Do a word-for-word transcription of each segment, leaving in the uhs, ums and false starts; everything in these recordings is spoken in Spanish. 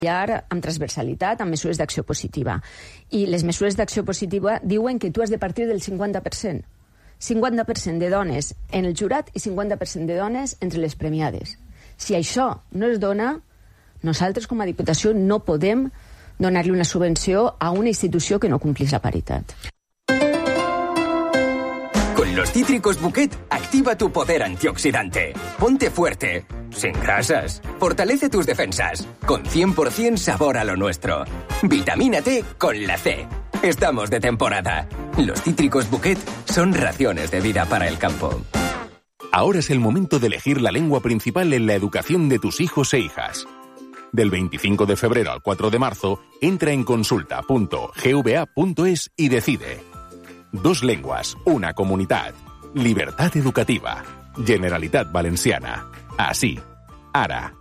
amb transversalitat, amb mesures d'acció positiva. I les mesures d'acció positiva diuen que tu has de partir del cinquanta per cent. cinquanta per cent de dones en el jurat i cinquanta per cent de dones entre les premiades. Si això no es dona, nosaltres com a Diputació no podem donar-li una subvenció a una institució que no complís la paritat. Con los cítricos Bouquet, activa tu poder antioxidante. Ponte fuerte, sin grasas. Fortalece tus defensas. Con cien por ciento sabor a lo nuestro. Vitamina T con la C. Estamos de temporada. Los cítricos Bouquet son raciones de vida para el campo. Ahora es el momento de elegir la lengua principal en la educación de tus hijos e hijas. Del veinticinco de febrero al cuatro de marzo, entra en consulta punto g v a punto es y decide. Dos lenguas, una comunitat. Libertad educativa. Generalitat Valenciana. Así. Ara.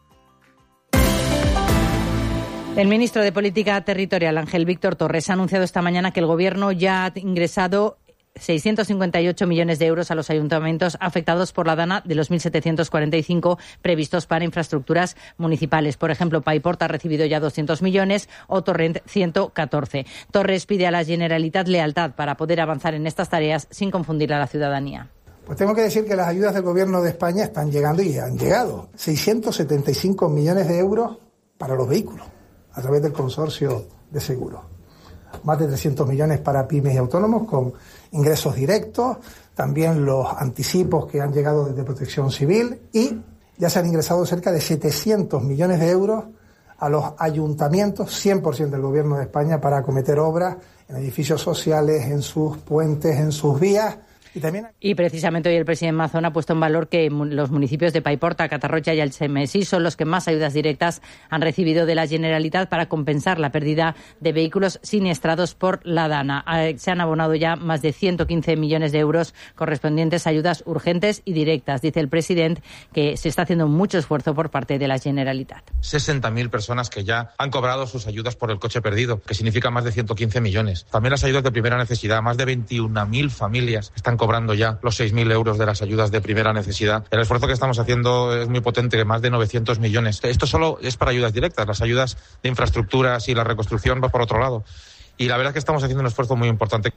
El ministro de Política Territorial, Ángel Víctor Torres, ha anunciado esta mañana que el Gobierno ya ha ingresado seiscientos cincuenta y ocho millones de euros a los ayuntamientos afectados por la DANA de los mil setecientos cuarenta y cinco previstos para infraestructuras municipales. Por ejemplo, Paiporta ha recibido ya doscientos millones o Torrent ciento catorce. Torres pide a la Generalitat lealtad para poder avanzar en estas tareas sin confundir a la ciudadanía. Pues tengo que decir que las ayudas del Gobierno de España están llegando y han llegado. seiscientos setenta y cinco millones de euros para los vehículos a través del consorcio de seguros. Más de trescientos millones para pymes y autónomos con ingresos directos, también los anticipos que han llegado desde Protección Civil y ya se han ingresado cerca de setecientos millones de euros a los ayuntamientos, cien por ciento del Gobierno de España, para acometer obras en edificios sociales, en sus puentes, en sus vías. Y, también... y precisamente hoy el presidente Mazón ha puesto en valor que los municipios de Paiporta, Catarroja y Algemesí son los que más ayudas directas han recibido de la Generalitat para compensar la pérdida de vehículos siniestrados por la DANA. Se han abonado ya más de ciento quince millones de euros correspondientes a ayudas urgentes y directas. Dice el presidente que se está haciendo mucho esfuerzo por parte de la Generalitat. sesenta mil personas que ya han cobrado sus ayudas por el coche perdido, que significa más de ciento quince millones. También las ayudas de primera necesidad, más de veintiuna mil familias están cobrando cobrando ya los seis mil euros de las ayudas de primera necesidad. El esfuerzo que estamos haciendo es muy potente, más de novecientos millones. Esto solo es para ayudas directas, las ayudas de infraestructuras y la reconstrucción va por otro lado. Y la verdad es que estamos haciendo un esfuerzo muy importante.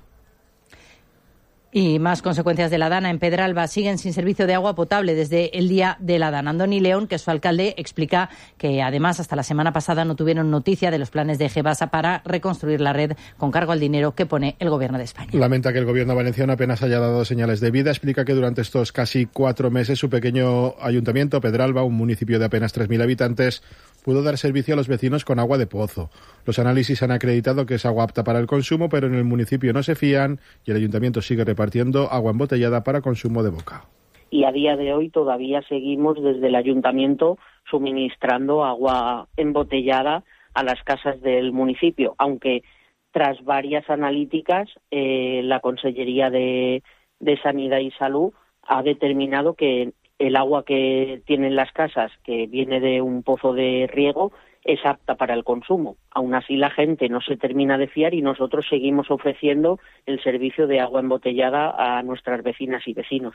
Y más consecuencias de la DANA. En Pedralba siguen sin servicio de agua potable desde el día de la DANA. Andoni León, que es su alcalde, explica que además hasta la semana pasada no tuvieron noticia de los planes de Gebasa para reconstruir la red con cargo al dinero que pone el Gobierno de España. Lamenta que el Gobierno valenciano apenas haya dado señales de vida. Explica que durante estos casi cuatro meses su pequeño ayuntamiento, Pedralba, un municipio de apenas tres mil habitantes, pudo dar servicio a los vecinos con agua de pozo. Los análisis han acreditado que es agua apta para el consumo, pero en el municipio no se fían y el ayuntamiento sigue repartiendo agua embotellada para consumo de boca. Y a día de hoy todavía seguimos desde el ayuntamiento suministrando agua embotellada a las casas del municipio, aunque tras varias analíticas eh, la Consellería de, de Sanidad y Salud ha determinado que el agua que tienen las casas, que viene de un pozo de riego, es apta para el consumo. Aún así la gente no se termina de fiar y nosotros seguimos ofreciendo el servicio de agua embotellada a nuestras vecinas y vecinos.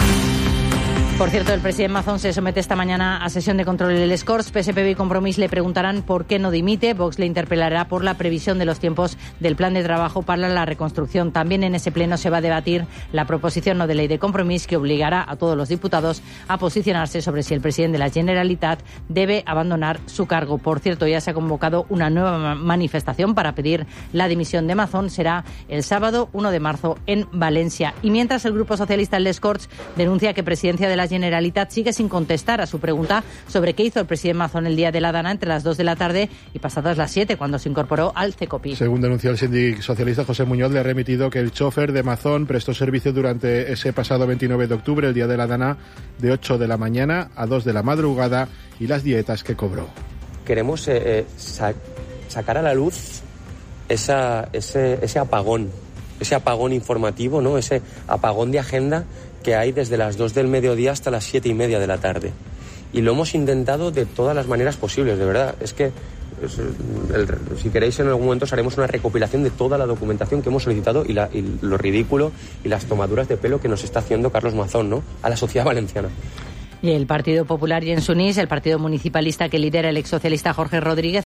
Por cierto, el presidente Mazón se somete esta mañana a sesión de control del Escorts. P S P B y Compromís le preguntarán por qué no dimite. Vox le interpelará por la previsión de los tiempos del plan de trabajo para la reconstrucción. También en ese pleno se va a debatir la proposición no de ley de Compromís que obligará a todos los diputados a posicionarse sobre si el presidente de la Generalitat debe abandonar su cargo. Por cierto, ya se ha convocado una nueva manifestación para pedir la dimisión de Mazón. Será el sábado uno de marzo en Valencia. Y mientras el Grupo Socialista, el Escorts, denuncia que Presidencia de la Generalitat sigue sin contestar a su pregunta sobre qué hizo el presidente Mazón el día de la DANA entre las dos de la tarde y pasadas las siete, cuando se incorporó al CECOPI. Según denunció el síndic socialista José Muñoz, le ha remitido que el chofer de Mazón prestó servicio durante ese pasado veintinueve de octubre, el día de la DANA, de ocho de la mañana a dos de la madrugada, y las dietas que cobró. Queremos eh, sa- sacar a la luz esa, ese, ese apagón, ese apagón informativo, ¿no? Ese apagón de agenda que hay desde las dos del mediodía hasta las siete y media de la tarde. Y lo hemos intentado de todas las maneras posibles, de verdad. Es que, es, el, si queréis, en algún momento haremos una recopilación de toda la documentación que hemos solicitado y, la, y lo ridículo y las tomaduras de pelo que nos está haciendo Carlos Mazón, ¿no?, a la sociedad valenciana. Y el Partido Popular y en Sunís, el partido municipalista que lidera el exsocialista Jorge Rodríguez,